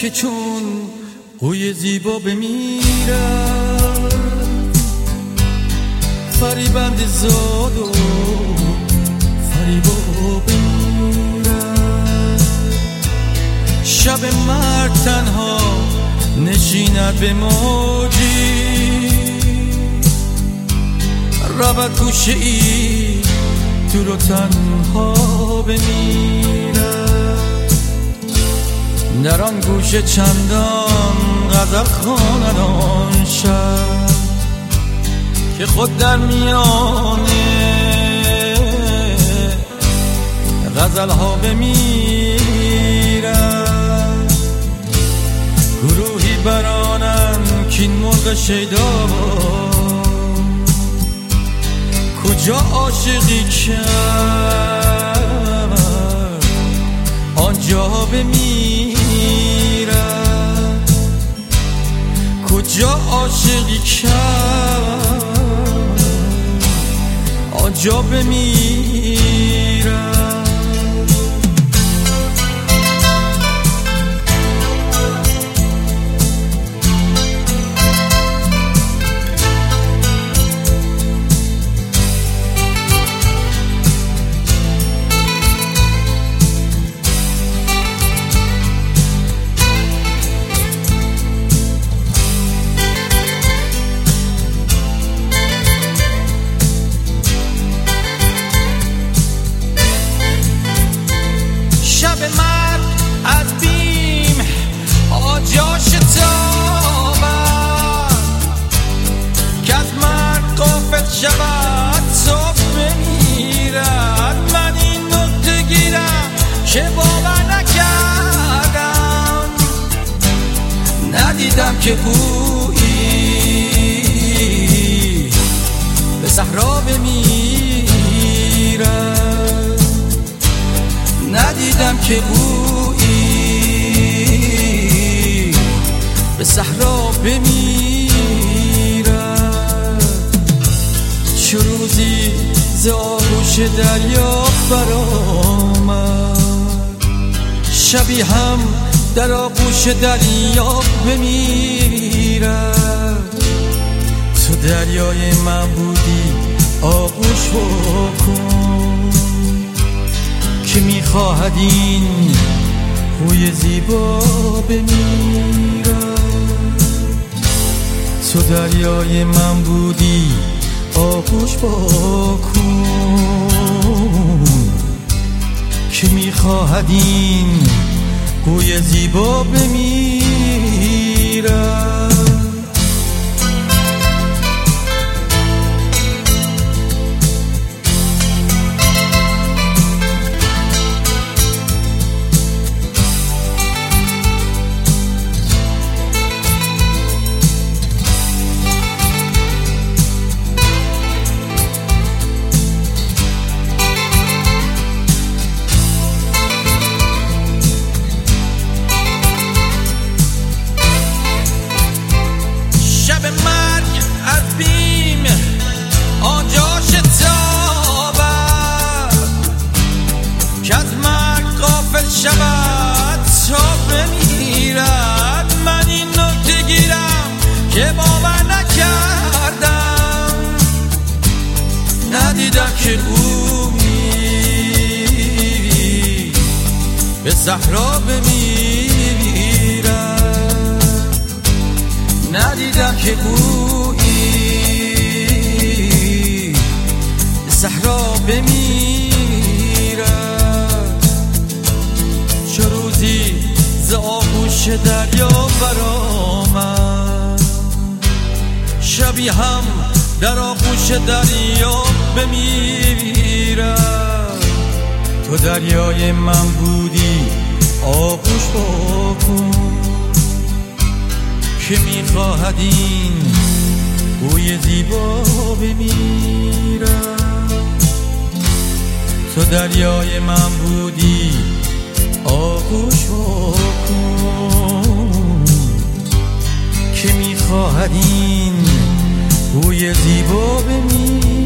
که چون بوی زیبا بمیرد فریبند زاد و فریبا بمیرد شب مرگ تنها نشیند به موجی رود گوشه ای دور و تنها بمیرد در آن گوشه چندان غزل خواند آن شب که خود در میانه غزل ها بمیرد گروهی برانند کین مرغ شیدا کجا عاشقی کرد آنجا بمیرد کجا عاشقی کرد آنجا بمیرد شود صبح بمیرد من این نکته گیرم که باور نکردم ندیدم که بویی به صحرا بمیرد ندیدم که بویی به صحرا بمیرد چه روزی ز آغوش دریا برآمد شبی هم در آغوش دریا بمیرد تو دریای من بودی آغوش بکن که میخواهد این بوی زیبا بمیرد تو دریای من بودی آغوش بکن که میخواهد این بوی زیبا بمیرد شود تا بمیرد من این نکته گیرم که باور نکردم ندیدم که بویی به صحرا بمیرد ندیدم که بویی به صحرا بمیرد چه روزی ز آغوش دریا برآمد شبی هم در آغوش دریا بمیرد تو دریای من بودی آغوش بکن که میخواهد این بوی زیبا بمیرد تو دریای من بودی آغوش بکن که میخواهد این بوی زیبا بمیرد